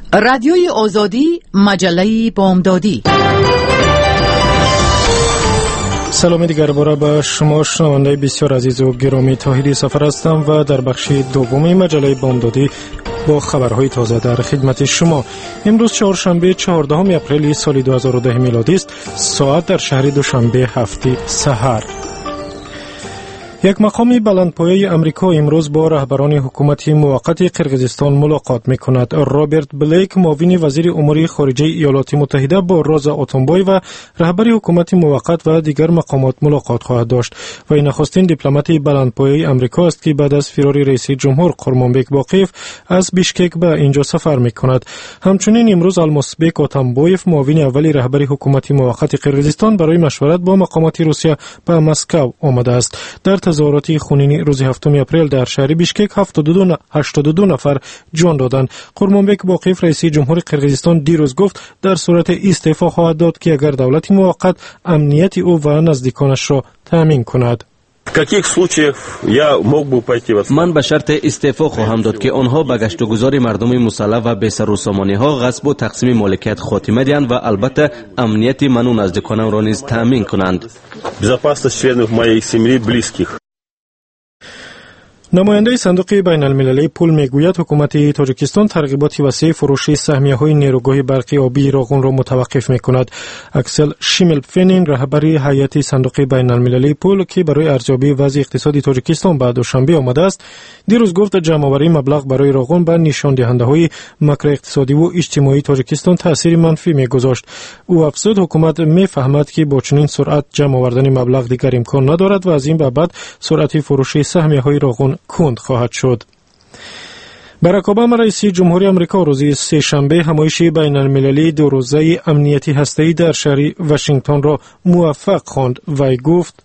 رادیوی آزادی، مجله بامدادی. سلام دیگر باره به شما شنونده بسیار عزیز و گرامی. طاهری سفر هستم و در بخش دوم مجله بامدادی با خبرهای تازه در خدمت شما. امروز چهارشنبه 14 اپریل سال 2010 میلادی است. ساعت در شهر دوشنبه 7 سحر. یک مقام بلندپایه امریکا امروز با رهبران حکومت موقت قرقیزستان ملاقات می‌کند. رابرت بلیک، معاون وزیر امور خارجه ایالات متحده، با رازا اتنبای و رهبر حکومت موقت و دیگر مقامات ملاقات خواهد داشت و این نخستین دیپلمات بلندپایه امریکا است که بعد از فرار رئیس جمهور قرمانبک باقیف از بیشکک به اینجا سفر می‌کند. همچنین امروز الماسبک اتنبایف، معاون اول رهبر حکومت موقت قرقیزستان، برای مشورت با مقامات روسیه به مسکو آمده است. در تظاهرات خونین روز 7 اپریل در شهر بیشکک 82 نفر جان دادند. قرمانبک باقیف، رئیس جمهور قرقیزستان، دیروز گفت در صورت استعفا خواهد داد که اگر دولت موقت امنیت او و نزدیکانش را تامین کند. من به شرط استعفا خواهم داد که آنها به گشت و گذار مردم مسلح و بی‌سر و سامانی‌ها، غصب و تقسیم مالکیت خاتمه دهند و البته امنیت من و نزدیکانم را نیز تامین کنند. نماینده صندوق بین المللی پول میگوید حکومت تاجیکستان ترغیبات وسیع فروش سهمیه‌های نیروگاه برقی آبی راغون را متوقف می‌کند. اکسل شیملفنین، رهبر هیئت صندوق بین المللی پول که برای ارزیابی وضع اقتصادی تاجیکستان به دوشنبه آمده است، دیروز گفت جمع‌آوری مبلغ برای راغون به نشان دهنده‌های ماکرواقتصادی و اجتماعی تاجیکستان تأثیر منفی می‌گذاشت. او افزود حکومت می‌فهمد که با چنین سرعت جمع آوردن مبلغ دیگر امکان ندارد و از این به بعد سرعت فروش سهمیه‌های راغون کند خواهد شد. باراک اوباما، رئیس جمهوری آمریکا، روز سه‌شنبه همایش بین المللی 2 روزه امنیتی هسته‌ای در شهر واشنگتن را موفق خواند و گفت: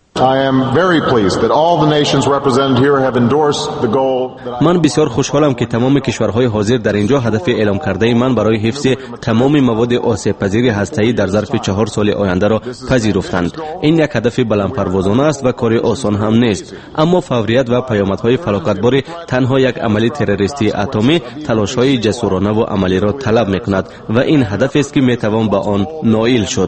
من بسیار خوشحالم که تمام کشورهای حاضر در اینجا هدف اعلام کرده من برای حفظ تمام مواد آسیب پذیر هسته‌ای در ظرف 4 سال آینده را پذیرفتند. این یک هدف بلندپروازانه است و کار آسان هم نیست، اما فوریت و پیامدهای فلاکتبار تنها یک عمل تروریستی اتمی تلاش‌های جسورانه و عملی را طلب می‌کند و این هدفی است که می‌توان به آن نائل شد.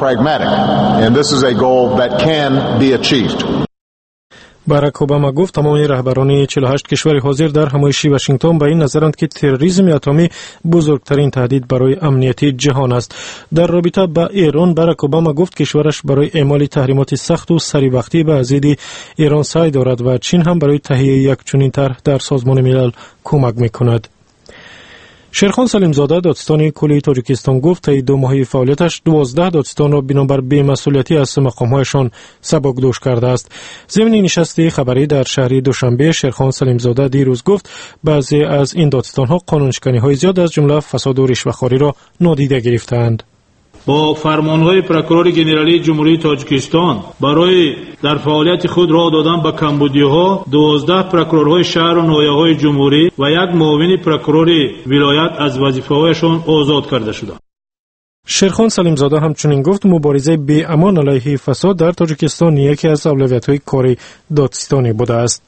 باراک اوباما گفت تمام رهبران 48 کشور حاضر در همایش واشنگتن به این نظرند که تروریسم اتمی بزرگترین تهدید برای امنیت جهان است. در رابطه با ایران، باراک اوباما گفت کشورش برای اعمال تحریمات سخت و سریع وقتی به ضد ایران سعی دارد و چین هم برای تهیه یک چنین طرح در سازمان ملل کمک می‌کند. شیرخان سلیم زاده، دادستان کلی تاجیکستان، گفت طی 2 ماه فعالیتش 12 دادستان را بنابر بی‌مسئولیتی از مقام‌هایشان سبکدوش کرده است. ضمن نشست خبری در شهر دوشنبه، شیرخان سلیم زاده دیروز گفت بعضی از این دادستان‌ها قانونشکنی‌های زیاد از جمله فساد و رشوه‌خواری را نادیده گرفتند. با فرمانهای پروکورور گنرالی جمهوری تاجیکستان برای در فعالیت خود راه دادن به کمبودی‌ها 12 پروکورورهای شهر و ناحیه‌های جمهوری و 1 معاون پروکورور ولایت از وظیفه‌هایشان آزاد کرده شدند. شیرخان سلیم زاده همچنین گفت مبارزه به امان علیه فساد در تاجیکستان یکی از اولویت‌های کار دادستانی بوده است.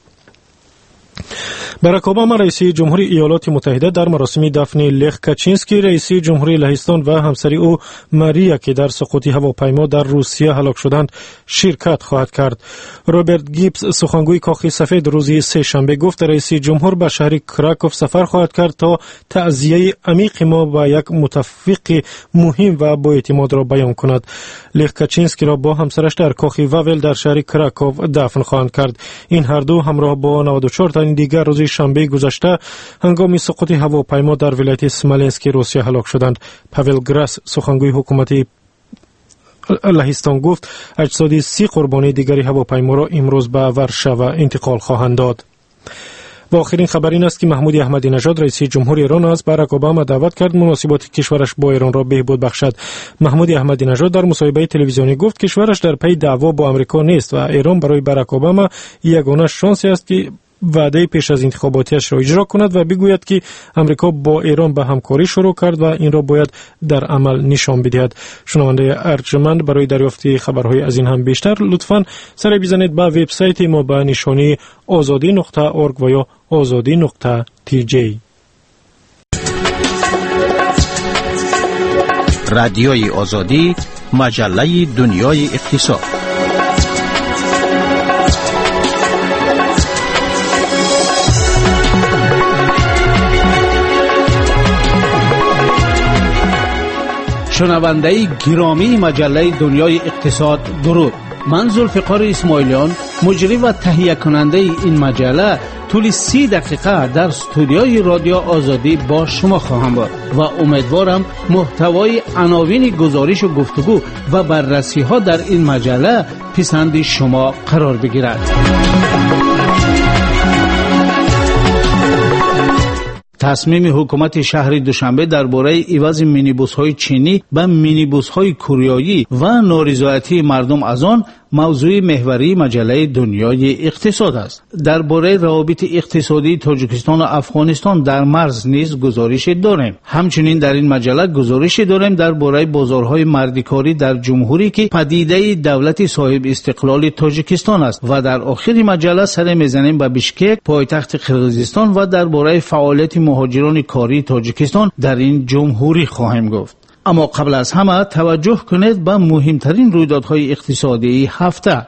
باراک اوباما، رئیس جمهوری ایالات متحده، در مراسم دفن لخ کاچینسکی، رئیس جمهوری لهستان، و همسر او ماریا که در سقوط هواپیما در روسیه هلاک شدند شرکت خواهد کرد. رابرت گیبز، سخنگوی کاخ سفید، روز سه‌شنبه گفت رئیس جمهور به شهر کراکوف سفر خواهد کرد تا تعزیه عمیق ما و یک متفق مهم و با اعتماد را بیان کند. لخ کاچینسکی را با همسرش در کاخ واول در شهر کراکوف دفن خواهند کرد. این هر دو همراه با 94 تن دیگر روز شنبه گذشته هنگام سقوط هواپیما در ولایت اسمالنسک روسیه هلاک شدند. پاول گراس، سخنگوی حکومت لهستان، گفت اجساد 30 قربانی دیگری هواپیما را امروز به ورشاوا انتقال خواهند داد. و آخرین خبر این است که محمود احمدی نژاد، رئیس جمهور ایران، از باراک اوباما دعوت کرد مناسبات کشورش با ایران را بهبود بخشد. محمود احمدی نژاد در مصاحبه تلویزیونی گفت کشورش در پی دعوا با آمریکا نیست و ایران برای باراک اوباما یگانه شانسی است که وعده پیش از انتخاباتیش را اجرا کند و بگوید که امریکا با ایران به همکاری شروع کرد و این را باید در عمل نشان بدهد. شنونده ارجمند، برای دریافت خبرهای از این هم بیشتر لطفاً سر بزنید به وبسایت ما به نشانی azadi.org و یا azadi.tj. رادیوی آزادی، مجله دنیای اقتصاد. شنونده گرامی مجله دنیای اقتصاد، درود. من ذوالفقار اسماعیلیان، مجری و تهیه کننده این مجله، طول 30 دقیقه در استودیوی رادیو آزادی با شما خواهم بود و امیدوارم محتوای عناوین گزارش و گفتگو و بررسی ها در این مجله پسند شما قرار بگیرد. تصمیم حکومت شهر دوشنبه درباره عوض مینیبوس های چینی به مینیبوس های کوریایی و نارضایتی مردم از آن موضوع محوری مجله دنیای اقتصاد است. درباره روابط اقتصادی تاجیکستان و افغانستان در مرز نیز گزارش داریم. همچنین در این مجله گزارش داریم درباره بازارهای مردکاری در جمهوری که پدیده دولت صاحب استقلال تاجیکستان است و در آخر مجله سر میزنیم به بیشکک، پایتخت قرقیزستان و درباره فعالیت مهاجران کاری تاجیکستان در این جمهوری خواهیم گفت. اما قبل از همه توجه کنید به مهمترین رویدادهای اقتصادی هفته.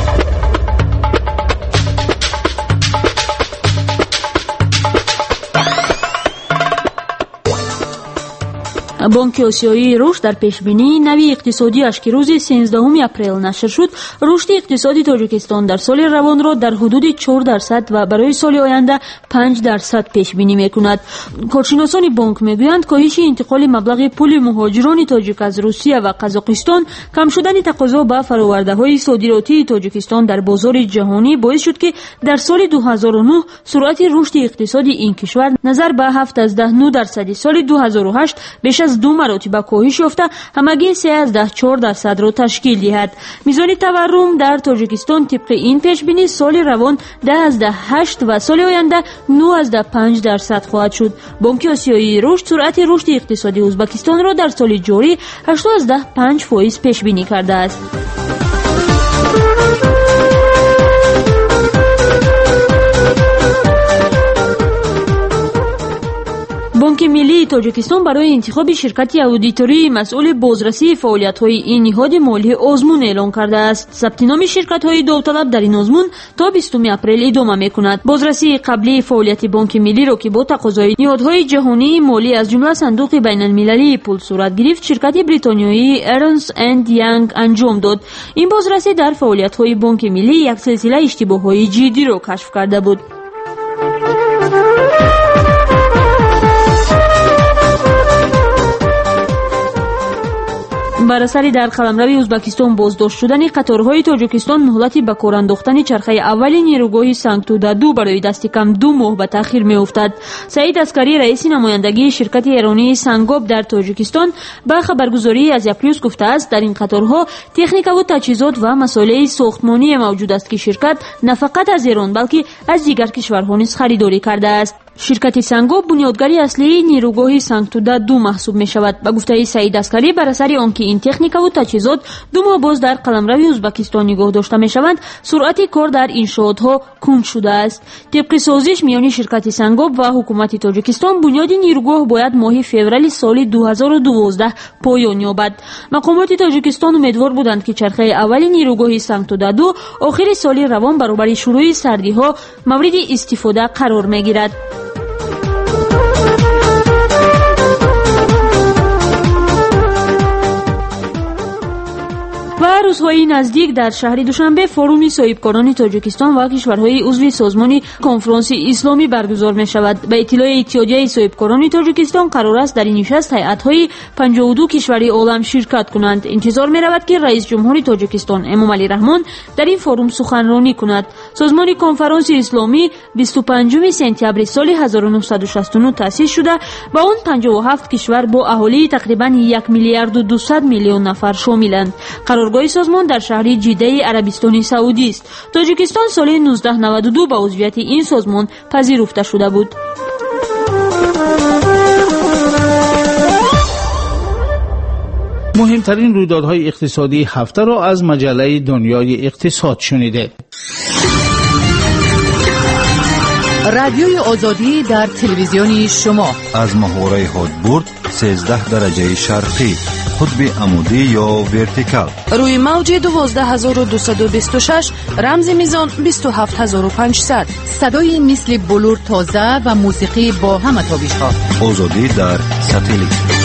بانک آسیایی رشد در پیشبینی نوی اقتصادیش که روز 13 اپریل نشر شد، رشد اقتصادی تاجیکستان در سال روان را در حدود 4% و برای سال آینده 5% پیش بینی میکند. کارشناسان بانک میگویند کاهش انتقال مبلغ پول مهاجران تاجیک از روسیه و قزاقستان، کم شدن تقاضا به فرآورده‌های صادراتی تاجیکستان در بازار جهانی باعث شد که در سال 2009 سرعت رشد اقتصادی این کشور نظر به 7.9% سال 2008 بیش از 2 مراتب کاهش یافته همگی 3.4% را تشکیل دهد. میزان تورم در تاجیکستان طبق این پیش بینی سال روان 10.8 و سال آینده 9.5% خواهد شد. بانک آسیایی رشد سرعت رشد اقتصادی ازبکستان را در سال جاری 8.5% پیش بینی کرده است. بانک ملی تاجیکستان برای انتخاب شرکت اودیتوری مسئول بازرسی فعالیت‌های این نهاد مالی آزمون اعلام کرده است. ثبت نام شرکت‌های داوطلب در این آزمون تا 20 اپریل ادامه می‌کند. بازرسی قبلی فعالیت بانک ملی را که با تقاضای نهادهای جهانی مالی از جمله صندوق بین‌المللی پول صورت گرفت، شرکت بریتانیایی ارنست اند یانگ انجام داد. این بازرسی در فعالیت‌های بانک ملی یک سلسله اشتباه‌های جدی را کشف کرده بود. بر اثر در قلمرو ازبکستان بازداشت شدن قطارهای تاجیکستان مهلت به کار انداختن چرخه اول نیروگاه سنگتودا برای دست کم 2 ماه به تاخیر میافتد. سعید عسکری رئیس نمایندگی شرکت ایرانی سنگاب در تاجیکستان به خبرگزاری از یپریوس گفته است در این قطارها تکنیک و تجهیزات و مسائل ساختمانی موجود است که شرکت نه فقط از ایران بلکه از دیگر کشورها نیز خریداری کرده است. شرکت سنگاب بنیادگری اصلی نیروگاه سنگتودا محسوب می شود. به گفته سعید عسکری بر اثر آنکه این تکنیک و تجهیزات 2 ماه باز در قلمرو ازبکستان نگاه داشته می شوند، سرعت کار در انشاءاتها کند شده است. طبق سازش میان شرکت سنگاب و حکومت تاجیکستان بنیاد نیروگاه باید ماه فوریه سال 2012 پایان یابد. مقامات تاجیکستان امیدوار بودند که چرخه اول نیروگاه سنگتودا آخر سال روان برابر شروع سردی ها مورد استفاده قرار می گیرد. و روزهای نزدیک در شهر دوشنبه فروم صاحبکاران تاجیکستان و کشورهای عضو سازمان کنفرانس اسلامی برگزار می شود. به اطلاع اتحادیه صاحبکاران تاجیکستان قرار است در این نشست هیئت‌های 52 کشوری عالم شرکت کنند. انتظار می رود که رئیس جمهور تاجیکستان امامعلی رحمان در این فروم سخنرانی کند. سازمان کنفرانس اسلامی 25 سپتامبر سال 1969 تأسیس شده و آن 57 کشور با اهالی تقریبا 1 میلیارد و 200 میلیون نفر شاملند. قرارگاه سازمان در شهر جده عربستان سعودی است. تاجیکستان سال 1992 به عضویت این سازمان پذیرفته شده بود. مهمترین رویدادهای اقتصادی هفته را از مجله دنیای اقتصاد شنیده. رادیوی آزادی در تلویزیون شما از محوره هادبورد 13 درجه شرقی قطب عمودی یا ورتیکال. روی موج 12226 رمز میزان 27500. صدای مثل بلور تازه و موسیقی با همه تابش‌ها. آزادی در ساتلیت.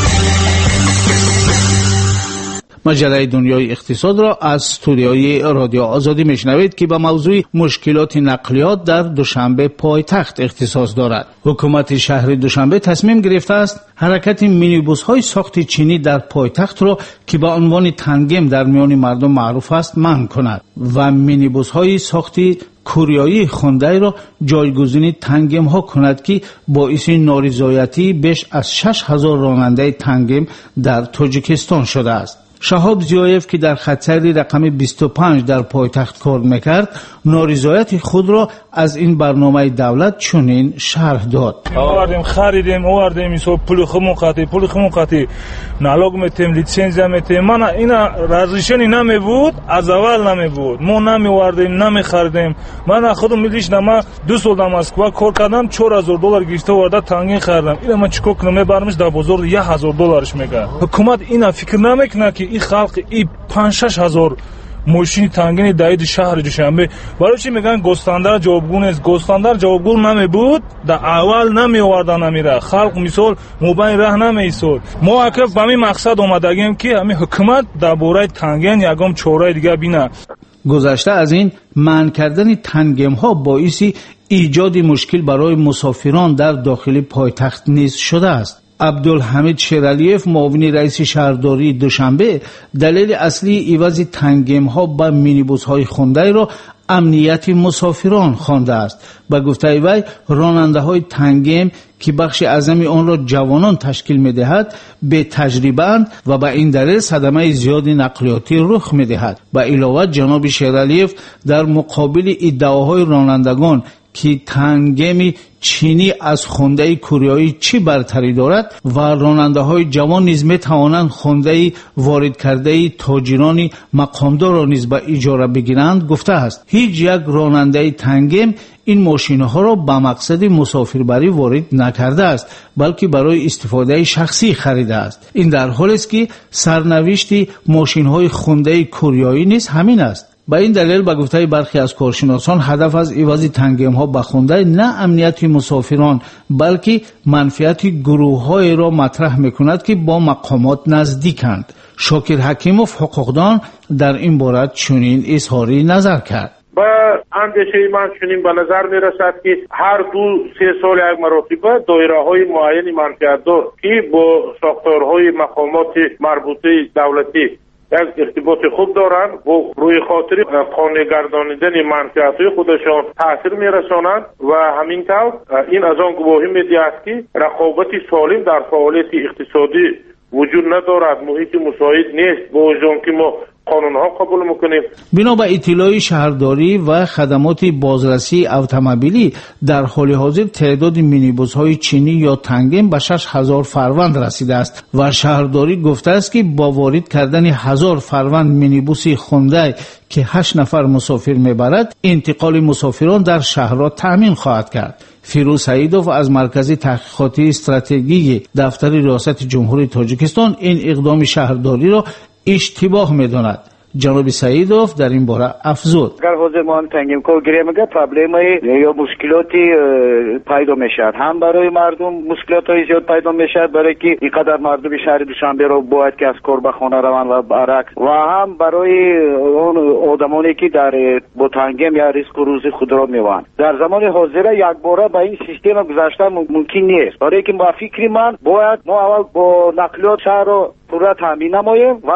مجله دنیای اقتصاد را از استودیوی رادیو آزادی میشنوید که به موضوع مشکلات نقلیات در دوشنبه پایتخت اختصاص دارد. حکومت شهر دوشنبه تصمیم گرفته است حرکت مینیبوس های ساخت چینی در پایتخت را که به عنوان تنگم در میان مردم معروف است منع کند و مینیبوس های ساخت کوریایی خوندای را جایگزین تنگم ها کند که باعث نارضایتی بیش از 6000 راننده تنگم در تاجیکستان شده است. شهاب زیایف که در خطر رقم 25 در پایتخت کار میکرد نارضایت خود را از این برنامه دولت چنین شرح داد. آوردیم خریدیم ایسو پول خمون قاطی نالوگ میتیم لیسنس میتیم من اینا رازیشنی نمیبود از اول نمیبود ما نمیوردیم نمیخریدیم من خودم میلیش نما 2 سال در مسکو کار کردم $4000 گرفته ورده تانگین خریدم اینا من چیکار کنم میبرمش در بازار $1000 میگه حکومت اینا فکر نمیکنه که این خلق این 5-6 هزار ماشین تانگین داید شهر دوشنبه برای چی میگن گستاندار جوابگو نیست گستاندار جوابگو نمیبود در اول نمیوردن نمیره خلق مثال مبین راه نمیسول ما اکف به همین مقصد اومدگیم که همین حکومت در باره تانگین یکم چاره دیگه بینه. گذشته از این منع کردن تنگم ها باعث ایجاد مشکل برای مسافران در داخل پایتخت نیز شده است. عبدالحمید شیرالیف معاون رئیس شهرداری دوشنبه دلیل اصلی عوض تنگم ها به مینیبوس های خوندای را امنیت مسافران خوانده است. به گفته وی راننده های تنگم که بخش اعظمی آن را جوانان تشکیل می‌دهد به تجربه اند و به این دلیل صدمه زیادی نقلیاتی رخ می‌دهد. به علاوه جناب شیرالیف در مقابل ادعاهای رانندگان که تنگم چینی از خونده کوریایی چی برتری دارد و راننده های جوان نیز می توانند خونده وارد کرده تاجران مقامدار را نیز به اجاره بگیرند گفته است. هیچ یک راننده تنگم این ماشین ها را به مقصد مسافربری وارد نکرده است بلکه برای استفاده شخصی خریده است. این در حالی است که سرنوشت ماشین های خونده کوریایی نیز همین است. با این دلیل به گفته برخی از کارشناسان هدف از عوض تنگم ها به خونده نه امنیت مسافران بلکه منفعت گروه های را مطرح میکند که با مقامات نزدیکند. شاکر حکیموف حقوقدان در این باره چنین اظهاری نظر کرد. با اندیشه من چنین به نظر می رسد که هر 2-3 سال یک مرتبه دایره های معین منفعت دار که با ساختارهای مقامات مربوطه دولتی یک ارتباط خوب دارند و روی خاطر قانع گردانیدن منفعت‌های خودشان تاثیر می‌رسانند و همین طور این از آن گواهی می‌دهد که رقابت سالم در فعالیت اقتصادی وجود ندارد محیط مساعد نیست با وجود که ما قانون‌ها قبول می‌کنیم. بنا به اطلاع شهرداری و خدمات بازرسی اتومبیلی در حال حاضر تعداد مینیبوس‌های چینی یا تنگم به 6000 فروند رسیده است و شهرداری گفته است که با وارد کردن 1000 فروند مینیبوس خونده که 8 نفر مسافر میبرد انتقال مسافران در شهر را تأمین خواهد کرد. فیروز سعیدوف از مرکز تحقیقاتی استراتژیک دفتر ریاست جمهوری تاجیکستان این اقدام شهرداری را اشتباه می‌داند. جناب سعیدوف در این باره افزود: اگر حاضر ما تنگیم کو گیره میگه پرابلمی یا مشکلاتی پیدا میشد هم برای مردم مشکلاتای زیاد پیدا میشد برای که اینقدر مردم شهر دوشنبه رو باید که از کار به خانه روند و برعکس و هم برای اون آدمانی که در با تنگیم یا ریسک روزی خود را میوان در زمان حاضر یک باره به این سیستم گذاشتن ممکن نیست. برای که با فکر من باید ما اول با نقلیات شهر رو پورا تامین نماییم و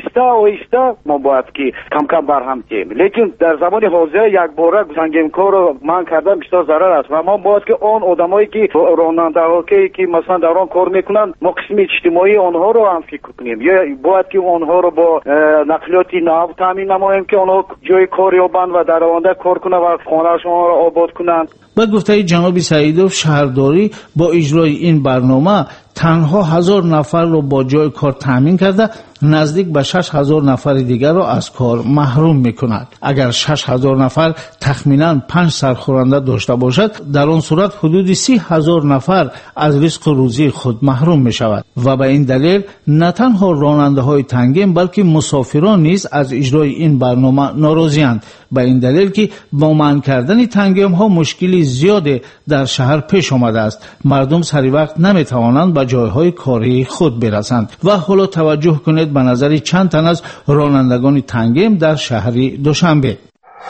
آهسته ما باید که کم کم برهم کنیم. لیکن در زمان حاضر یک باره تنگیم کار رو من کردن بیشتر ضرر است و ما باید که آن آدمایی که راننده ها که مثلا در آن کار میکنن ما قسم اجتماعی آنها رو هم فکر کنیم یا باید که آنها رو با نقلیات نو تامین نماییم که آنها جای کار یابند و در آینده کار کنند و خانه‌شان را آباد کنند. با گفته جناب سعیدوف شهرداری با اجرای این برنامه تنها 1000 نفر رو با جای کار تامین کرده نزدیک به 6000 نفر دیگر را از کار محروم میکند. اگر 6000 نفر تخمینا 5 سرخورنده داشته باشد، در آن صورت حدود 30000 نفر از رزق روزی خود محروم می شود و به این دلیل نه تنها راننده های تنگیم بلکه مسافران نیز از اجرای این برنامه ناراضی‌اند. به این دلیل که با منع کردن تنگیم ها مشکلی زیاد در شهر پیش آمده است. مردم سری وقت نمی توانند به جایهای کاری خود برسند. و حالا توجه کنید به نظر چند تن از رانندگان تنگیم در شهر دوشنبه.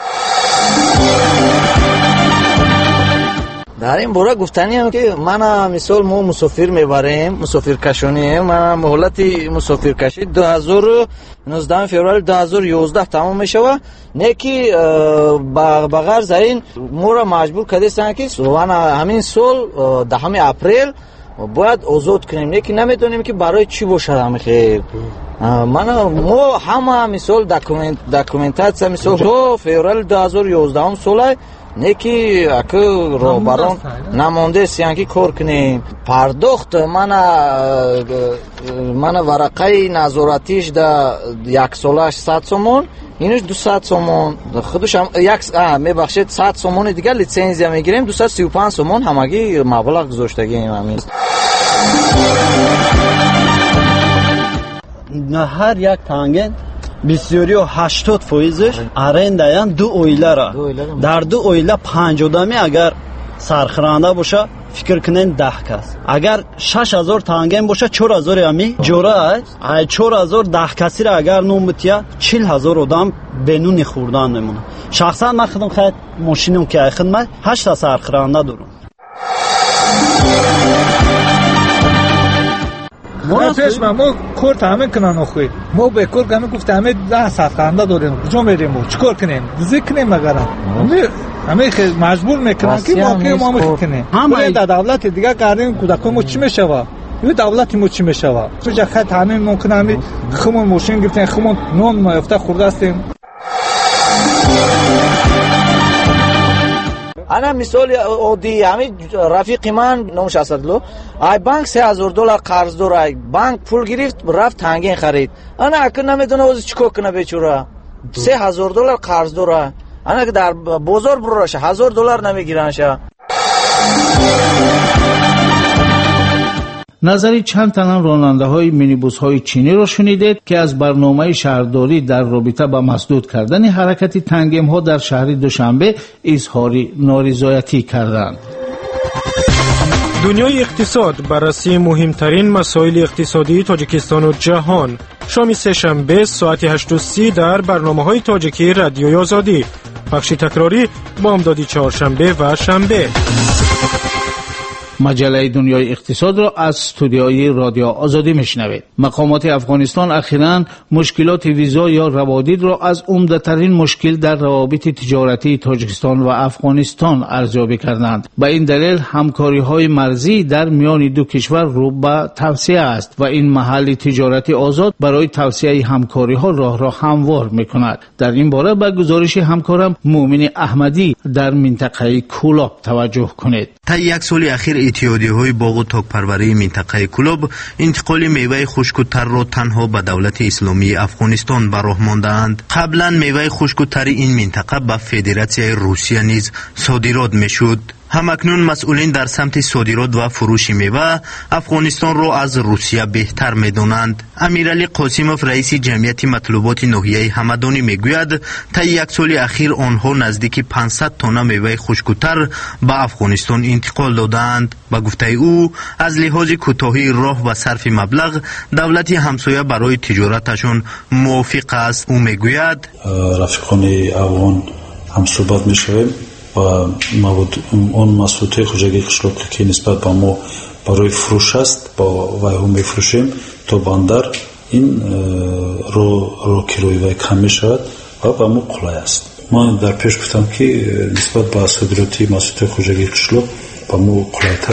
در این باره گفتنی هم که من مثال ما مسافر میبریم، مسافر کشانی، من مهلت مسافر کشی 2019 فوریه 2011 تمام میشوه. نه که با غرض این ما را مجبور کردن که همین سال 10 اپریل باید آزاد کنیم. نه که نمیدونیم که برای چی باشه. خیر ما همه مثال داکومنتاسیا مثال تو فوریه 2011 سال نیکی اکو رو برام نمونده سیانکی کار کنیم. پرداخت من ورقه نظارتیش در 1 سالش 100 سومون، اینش 200 سومون، خودش هم میبخشید 100 سومون دیگه لیسانس میگیریم، 235 سومون همگی مبلغ گذاشتگیم. همین نه هر یک تانگن بسیاری و 80%ش арендаян 2 оилара. дар 2 оила 5 одамӣ агар сархӯранда боша, фикр кунен 10 кас. агар 6000 тангем боша, 4000 ами ҷора, 4000 10 касира агар номутия 40000 одам бенуни хӯрдан мемонад. шахсан ман худам хай мошинам ки ай хидмат 8 та сархӯранда дорам. ما کار تامین کنن اخوی ما به کار گمی گفت همه 10 ساعت خنده داریم کجا میریم و چیکار کنیم ذکر کنیم مگر همه مجبور میکنن که ما میکنیم همه در دولت دیگه کردیم کودکان ما چی میشوه یه دولت ما چی میشوه تو جا خط همین ممکن همین خمون ماشین گرفتن خمون نون ما افته خورده هستیم. انا مثال عادی همین رفیق من نوش اسدلو ای بانک $3000 قرض داره، بانک پول گرفت رفت تنگین خرید. انا اکن نمیدونه اوز چیکار کنه بیچاره، $3000 قرض داره. انا که در بازار بروشه $1000 نمیگیرنشه. نظری چند تن راننده های مینیبوس های چینی را شنیدید که از برنامه شهرداری در رابطه با مسدود کردن حرکت تنگیم ها در شهر دوشنبه اظهار نارضایتی کردند. دنیای اقتصاد بررسی مهمترین مسائل اقتصادی تاجیکستان و جهان. شام سه‌شنبه ساعت 8:30 در برنامه‌های تاجیکی رادیوی آزادی. بخش تکراری بامدادی چهارشنبه و شنبه. مجله دنیای اقتصاد را از استودیوی رادیو آزادی میشنوید. مقامات افغانستان اخیراً مشکلات ویزا یا روادید را از عمده‌ترین مشکل در روابط تجارتی تاجیکستان و افغانستان ارزیابی کردند. به این دلیل همکاری‌های مرزی در میان دو کشور رو به توسعه است و این محل تجارتی آزاد برای توسعه همکاری‌ها راه را هموار می‌کند. در این باره به گزارش همکارم مومن احمدی در منطقه کولاب توجه کنید. تا یک سال اخیر اتحادیه‌های باغ و تاک‌پروری منطقه کولاب انتقال میوه خشک و تر را تنها به دولت اسلامی افغانستان به راه مانده‌اند. قبلا میوه خشک و تر این منطقه به فدراسیون روسیه نیز صادرات میشد. همکنون مسئولین در سمت صادرات و فروش میوه افغانستان را از روسیه بهتر می‌دانند. امیرعلی قاسموف رئیس جمعیت مطلوبات ناحیه همدانی میگوید تا یک سال اخیر آنها نزدیک 500 تن میوه خشک‌تر به افغانستان انتقال دادند. با گفته او از لحاظ کوتاهی راه و صرف مبلغ دولت همسایه برای تجارتشان موافق است. او میگوید رفیقان افغان هم صحبت میشویم و اون مسئولیت خوجگی قشلاقی که نسبت به ما برای فروش است با وی هم میفروشیم تا بندر این رو کیلوی وی کم میشود و به ما قلای است. من در پیش گفتم که نسبت به صادراتی مسئولیت خوجگی قشلاق به ما قلایتر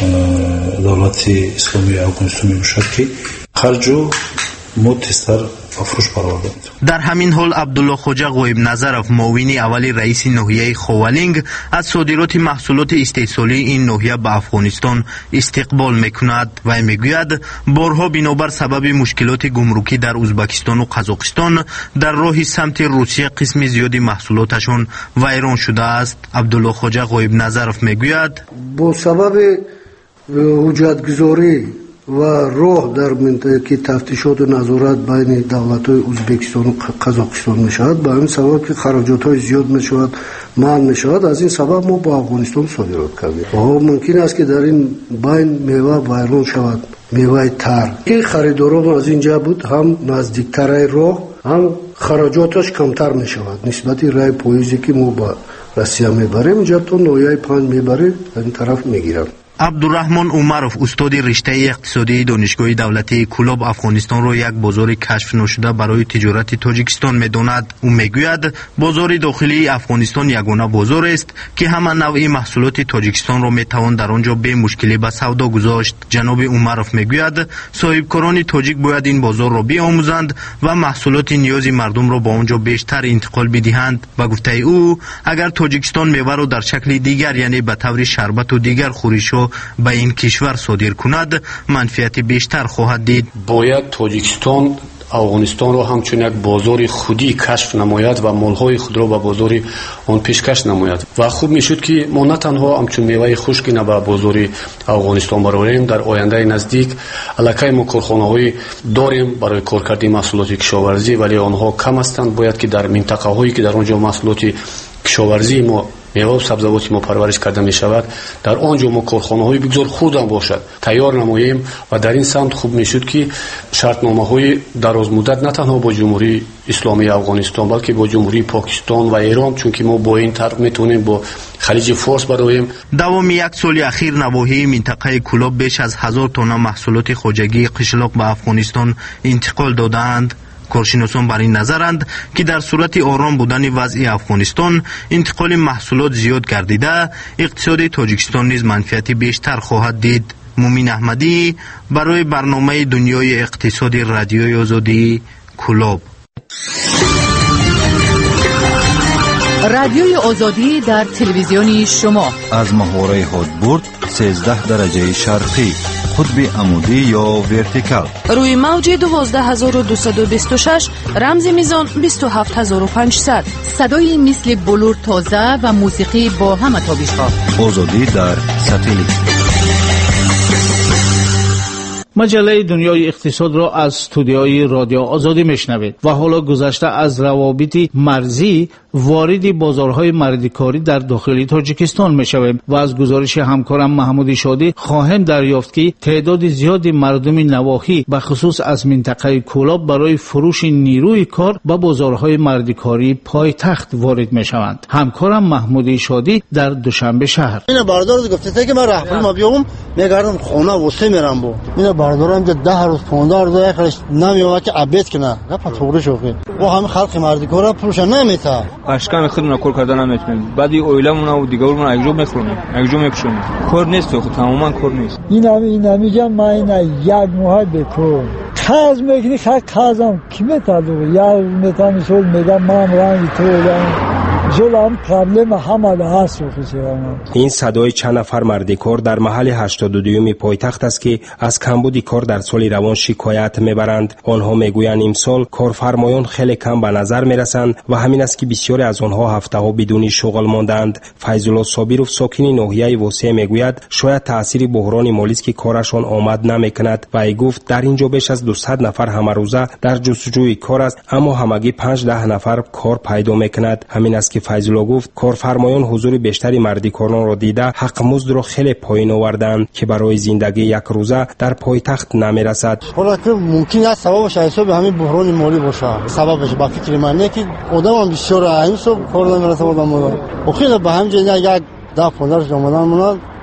دولت اسلامی افغانستان میباشد که خرجو ما تستر فروش برآورده. در همین حال عبدالله خوجا غویب نظرов معاون اولی رئیس ناحیه خوالینگ از صادرات محصولات استحصالی این ناحیه به افغانستان استقبال میکند و میگوید بارها بنابر سبب مشکلات گمرکی در ازبکستان و قزاقستان در راه سمت روسیه قسم زیادی محصولاتشان ویران شده است. عبدالله خوجا غویب نظرов میگوید با سبب حجتگذاری و راه در منطقه تفتیشات و نظارت بین دولت‌های ازبکستان و قزاقستان میشود، به همین سبب که خراجات‌های زیاد میشود منع میشود، از این سبب ما با افغانستان صادرات کردیم. ممکن است که در این بین میوه ویران شود، میوه تر که خریداران از اینجا بود هم نزدیکتر راه هم خراجاتش کمتر میشود نسبت راه پاییزی که ما با روسیه میبریم، اینجا تا نویای 5 میبریم این طرف میگیرم. عبدالرحمن عمرов استاد رشته اقتصادی دانشگاه دولتی کلاب افغانستان را یک بازار کشف نشده برای تجارت تاجیکستان میداند. او میگوید بازار داخلی افغانستان یگانه بازار است که همه نوع محصولات تاجیکستان را میتوان در آنجا به مشکلی به سودا گذاشت. جناب عمرov میگوید صاحبکاران تاجیک باید این بازار را بیاموزند و محصولات نیازی مردم را با آنجا بیشتر انتقال بدهند. و گفته او اگر تاجیکستان میوه را در شکل دیگر یعنی به طور شربت و دیگر خورش‌ها به این کشور صادر کند منفعت بیشتر خواهد دید. باید تاجیکستان افغانستان را همچون یک بازار خودی کشف نماید و مالهای خود را به بازار آن پیشکش نماید و خوب میشد که ما نه تنها همچون میوه خشک نه به بازار افغانستان برآوریم، در آینده نزدیک الکی ما کارخانه‌های داریم برای کار کردن محصولات کشاورزی، ولی آنها کم هستند. باید که در منطقه هایی که در آنجا محصولات کشاورزی ما میوه و سبزیجات ما پرورش کرده می شود در آنجا ما کارخانه‌های بگذار خودم باشد تیار نماییم و در این سمت خوب می شد که شرطنامه‌های دراز مدت نه تنها با جمهوری اسلامی افغانستان بلکه با جمهوری پاکستان و ایران، چون که ما با این طرف میتونیم با خلیج فارس براییم. دوام یک سال اخیر نواحی منطقه کلاب بیش از 1000 تن محصولات خواجگی قشلاق به افغانستان انتقال دادند. کارشناسان بر این نظرند که در صورت آرام بودن وضع افغانستان انتقال محصولات زیاد گردیده اقتصاد تاجیکستان نیز منفعت بیشتر خواهد دید. مومین احمدی برای برنامه دنیای اقتصادی رادیوی آزادی کلاب. رادیوی آزادی در تلویزیونی شما از محوره هادبورد 13 درجه شرقی، قطب عمودی یا ورتیکال، روی موج 12226 رمز میزان 27500، صدای مثل بلور تازه و موسیقی با همه تابش‌ها. آزادی در ساتلیت. مجله دنیای اقتصاد را از استودیوی رادیو آزادی میشنوید و حالا گذشته از روابط مرزی وارد بازارهای مردکاری در داخل تاجیکستان میشویم و از گزارش همکارم محمود شادی خواهیم دریافت که تعداد زیادی مردم نواحی به خصوص از منطقه کلاب برای فروش نیروی کار به بازارهای مردکاری پایتخت وارد میشوند. همکارم محمود شادی در دوشنبه شهر این باردار گفته که من رهبر ما بیام میگردم خونه واسه میرم با این باردارم که 10 روز 15 روز اخرش نمیومد که عبیت کنه گپ توره شوخی و همه خلق مردکارا پروش نمیتا اشکان خودمون کار کردن نمیتونیم بعدی اویلمون و دیگرمون اگجو میخوریم اگجو میپشونیم کار نیست خود تماما کار نیست. اینا میگم من اینا یک ماه بکن خاز میکنی خازم کی میتادو یا میتونی میگم من رنگ تو جلوم پرابلم همه هست. این صدای چند نفر مردکار در محل 82 پایتخت است که از کمبود کار در سال روان شکایت میبرند. آنها میگویند امسال کارفرمایان خیلی کم به نظر میرسند و همین است که بسیاری از آنها هفته ها بدون شغل ماندند. فیض‌الله صابرов ساکن ناحیه وسیع میگوید شاید تاثیر بحران مالی است که کارشان آمد نمیکند و ای گفت در اینجا بیش از 200 نفر همه روزه در جستجوی کار است اما همگی 5-10 نفر کار پیدا میکند. همین است که فیض‌الله گفت کارفرمایان حضور بیشتری مردکاران را دیده حق مزد را خیلی پایین آوردند که برای زندگی یک روزه در پایتخت نمیرسد. حالا که ممکن است سببش حساب همین بحران مالی باشه. سببش با فکر من که آدم بسیار این سو کار نمیرسه آدم و خیلی به همین یک 10-15 روز اومدن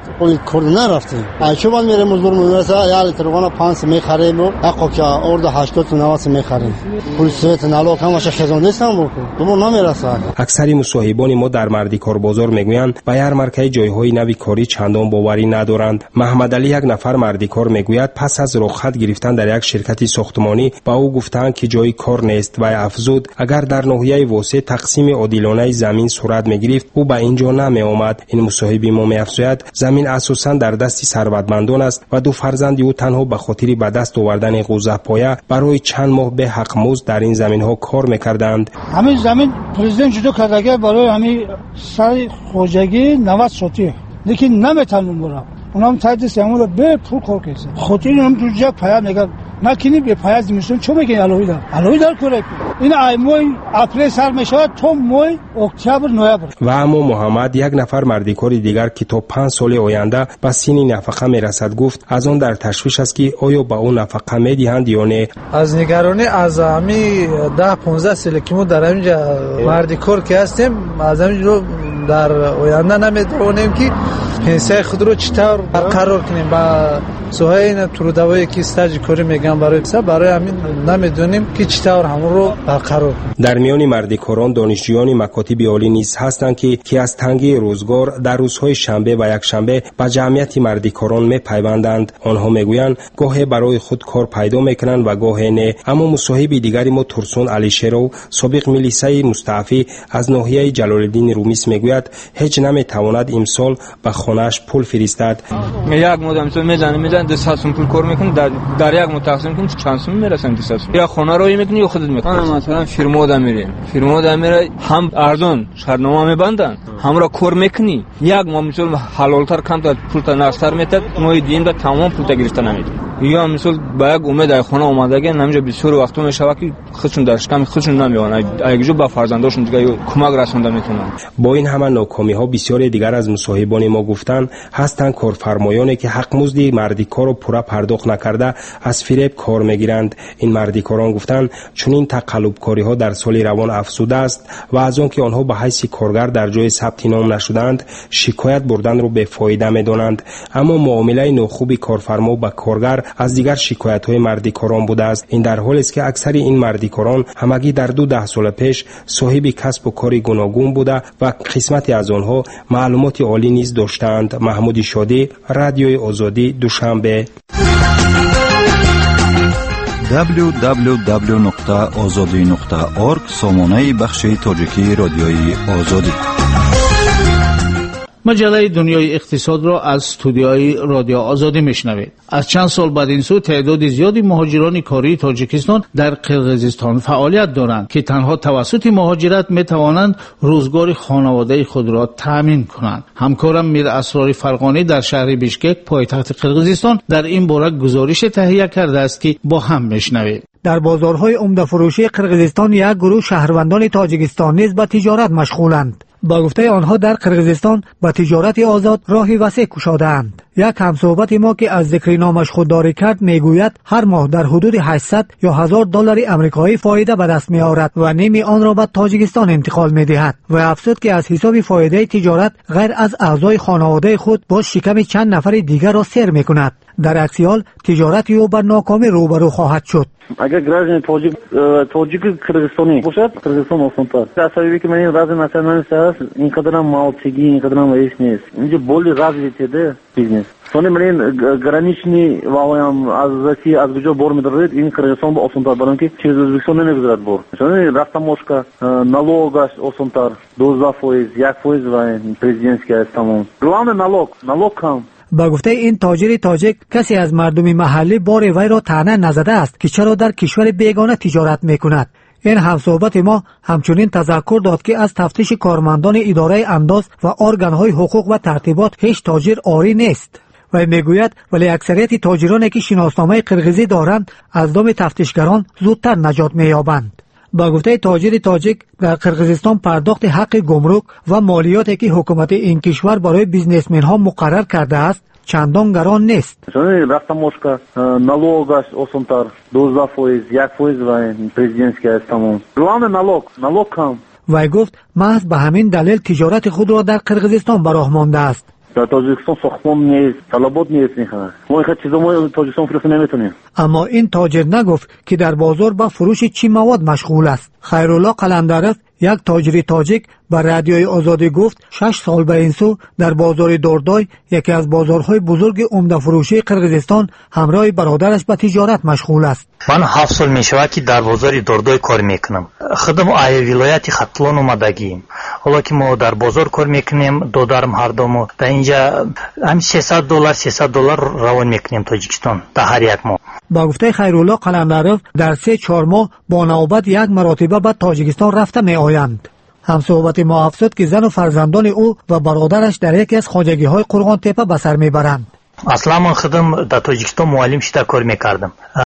قول کرد نرفتیم چه باید میریم مزدور میرسه یا لیتر 5 میخریم و حقا که اورد 80 90 میخریم پول سویت نالو کماش خزانه نیستم بکن تو نمیرسه. اکثر مصاحبان ما در مردیکار بازار میگویند به یارمارکای جایهای نوی کاری چندان باوری ندارند. محمد علی یک نفر مردیکار میگوید پس از رخصت گرفتن در یک شرکت ساختمانی با او گفتند که جای کار نیست و افزود اگر در ناحیه واسه تقسیم عادلانه زمین صورت میگرفت او به اینجا نمی آمد. این مصاحب ما میافزاید زمین اساساً در دستی ثروتمندان است و دو فرزند او تنها به خاطر به دست آوردن قوزه پایه برای چند ماه به حق مزد در این زمین ها کار میکردند. همین زمین پرزیدنت جدا کرده برای همین سر خوجگی 90 سوتی لیکن نمیتونم برم اونم تایید سیامو به پول کار کیسه خاطر هم تو جا پایا میگم نکنی به پایا زمین چه میگن الهی دار کره این ای موی اپریل سال میشه تو موی اکتبر نوامبر. و اما محمد یک نفر مردیکار دیگر که تا 5 سال آینده به سین نفقه میرسد گفت از آن در تشویش است که آیا به اون نفقه میدهند یا نه. از نگرانی از همین 10-15 سال که ما در اینجا مردیکار که هستیم از همین رو در آینده نمیدونیم که پنسیه خود رو چطور برقرار کنیم با سوهای این ترودوایی که استاج کاری میگن برای همین نمیدونیم که چطور همون رو برقرار کنیم. در میان مردیکاران دانشجویان مکاتب عالی نیز هستند که از تنگی روزگار در روزهای شنبه و یک شنبه به جمعیت مردیکاران میپیوندند. آنها میگویند گاهی برای خود کار پیدا میکنند و گاهی نه. اما مصاحب دیگری ما ترسون علی شیرو سابق میلیسای مستعفی از ناحیه جلال الدین رومیس میگوید هیچ نمیتواند امسال به خانه‌اش پول فرستد. یک مدام تو میزنه 200 سوم پول کار میکنه در یک متقسیم کنی چند سوم میرسن 200 سوم یا خانه رو میکنی یا خودت میکنی. مثلا فرما دا میره هم ارزان شرطنامه میبندن هم را کار میکنی یک ما مثلا حلالتر کمتر پول تا نقصر میتد ما دین به تمام پول تا گرفتن نمیده یا مثلا با یک امید در خانه اومدگی نمیشه بسیار وقتا میشه که خودشون در شکم خودشون نمیوان اگه جو با فرزنداشون دیگه کمک رسونده میتونن. با این همه ناکامی ها بسیاری دیگر از مصاحبان ما گفتن هستند کارفرمایانی که حق مزد مردیکار رو پورا پرداخت نکرده از فریب کار میگیرند. این مردیکاران گفتند چون این تقلب کاری ها در سال روان افزوده است و از آن که آنها به حیث کارگر در جای ثبت نام نشدند شکایت بردن رو به فایده میدانند. اما معامله ناخوب کارفرما با کارگر از دیگر شکایت های مردیکاران بوده است. این در حالی است که اکثر این مردیکاران همگی در 2 سال پیش صاحب کسب و کار گوناگون بوده و قسمتی از آنها معلومات عالی نیز داشتند. محمود شادی، رادیوی آزادی، دوشنبه. www.azadi.org سامانه بخش تاجیکی رادیوی آزادی. مجله دنیای اقتصاد را از استودیوهای رادیو آزادی میشنوید. از چند سال بعد این سو تعداد زیادی مهاجران کاری تاجیکستان در قرقیزستان فعالیت دارند که تنها توسط مهاجرت میتوانند روزگار خانواده خود را تامین کنند. همکارم میر اسرار فرقانی در شهر بیشکک پایتخت قرقیزستان در این باره گزارش تهیه کرده است که با هم میشنوید. در بازارهای عمده فروشی قرقیزستان یک گروه شهروندان تاجیکستان نیز به تجارت مشغولند. با گفته آنها در قرقیزستان با تجارت آزاد راهی وسیع گشاده‌اند. یک همصحبت ما که از ذکر نامش خودداری کرد میگوید هر ماه در حدود 800 یا 1000 دلار آمریکایی فایده به دست میآورد و نیمی آن را به تاجیکستان انتقال میدهد و افزود که از حساب فایده تجارت غیر از اعضای خانواده خود با شکم چند نفر دیگر را سیر میکند. در عکس حال تجارت او با ناکامی روبرو خواهد شد. اگر گراجن تاجیک قرقیزستانی باشد قرقیزستان آسان‌تر. سببی که من این راز مثلا است اینقدر مالچگی اینقدر وایس نیست. اینجا بولی راز دیده بیزنس. سونی من گرانیشنی وایم از زکی از کجا بور می‌دارید این قرقیزستان با آسان‌تر برام که چیز өзбекستان نمی‌گذارد بور. سونی растаможка налогаш آسان‌تر 12% 1% و президентский است تمام. главный налог کم. با گفته این تاجر تاجیک کسی از مردم محلی بار وی را طعنه نزده است که چرا در کشور بیگانه تجارت میکند. این همصحبت ما همچنین تذکر داد که از تفتیش کارمندان اداره انداز و ارگان‌های حقوق و ترتیبات هیچ تاجر عاری نیست. و میگوید ولی اکثریت تاجرانی که شناسنامه قرقیزی دارند از دام تفتیشگران زودتر نجات می‌یابند. با گفته تاجر تاجیک در قرقیزستان پرداخت حق گمرک و مالیاتی که حکومت این کشور برای بیزنسمن ها مقرر کرده است چندان گران نیست. растаможка налогаш آسان‌تر 12% 1% و президентский است تمام. главный налог کم. وی گفت محض به همین دلیل تجارت خود را در قرقیزستان به راه مانده است. در تاجیکستان ساختمان نیست، طلبات نیست. ما این چیزا ما تاجیکستان فروخت نمیتونیم. اما این تاجر نگفت که در بازار با فروش چی مواد مشغول است. خیرالله قلندرов یک تاجر تاجیک به رادیوی آزادی گفت 6 سال به این سو در بازار دوردای یکی از بازارهای بزرگ عمده فروشی قرقیزستان همراه برادرش به تجارت مشغول است. من 7 سال میشود که در بازار دوردای کار میکنم. خودم ای ولایت خطلان اومدگیم. حالا که ما در بازار کار میکنیم دادرم هر دومو در اینجا هم $300 روان میکنیم تاجیکستان در هر یک ماه. با گفته خیرالله قلندرов در 3-4 ماه با نوبت یک مرتبه به تاجیکستان رفته میآیند. همصحبت ما افزود که زن و فرزندان او و برادرش در یکی از خواجگی‌های قرغان تپه به سر میبرند. اصلا من خودم در تاجیکستان معلم شده کار میکردم.